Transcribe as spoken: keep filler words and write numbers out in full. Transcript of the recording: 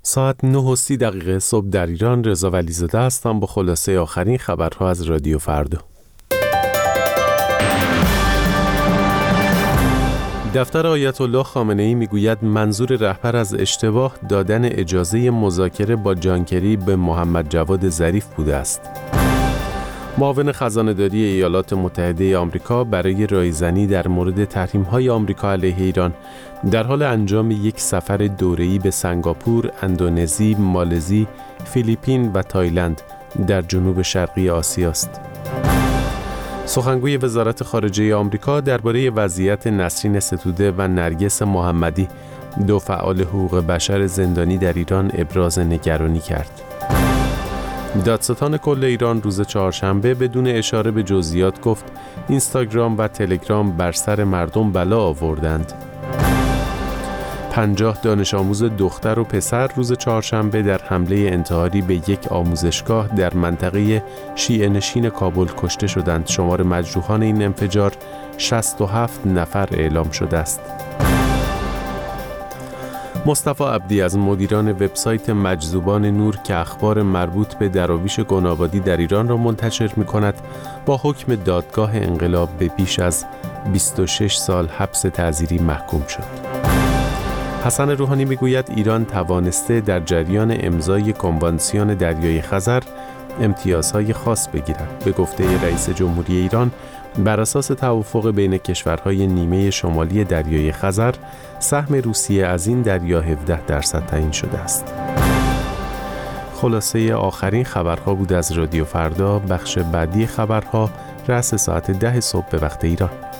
ساعت نه و سی دقیقه صبح در ایران. رضا ولیزاده هستم با خلاصه آخرین خبرها از رادیو فردا. دفتر آیت الله خامنه‌ای میگوید منظور رهبر از اشتباه دادن اجازه مذاکره با جان کری به محمد جواد ظریف بوده است. معاون خزانه‌داری ایالات متحده آمریکا برای رایزنی در مورد تحریم‌های آمریکا علیه ایران در حال انجام یک سفر دوره‌ای به سنگاپور، اندونزی، مالزی، فیلیپین و تایلند در جنوب شرقی آسیا است. سخنگوی وزارت خارجه آمریکا درباره وضعیت نسرین ستوده و نرگس محمدی، دو فعال حقوق بشر زندانی در ایران، ابراز نگرانی کرد. دادستان کل ایران روز چهارشنبه بدون اشاره به جزئیات گفت اینستاگرام و تلگرام بر سر مردم بلا آوردند. پنجاه دانش آموز دختر و پسر روز چهارشنبه در حمله انتحاری به یک آموزشگاه در منطقه شیعه نشین کابل کشته شدند. شمار مجروحان این انفجار شصت و هفت نفر اعلام شده است. مصطفی عبدی از مدیران وبسایت مجذوبان نور که اخبار مربوط به دراویش گنابادی در ایران را منتشر می‌کند، با حکم دادگاه انقلاب به بیش از بیست و شش سال حبس تعزیری محکوم شد. حسن روحانی میگوید ایران توانسته در جریان امضای کنوانسیون دریای خزر امتیازهای خاص بگیرد. به گفته رئیس جمهوری ایران، بر اساس توافق بین کشورهای نیمه شمالی دریای خزر، سهم روسیه از این دریا هفده درصد تعیین شده است. خلاصه آخرین خبرها بود از رادیو فردا. بخش بعدی خبرها رأس ساعت ده صبح به وقت ایران.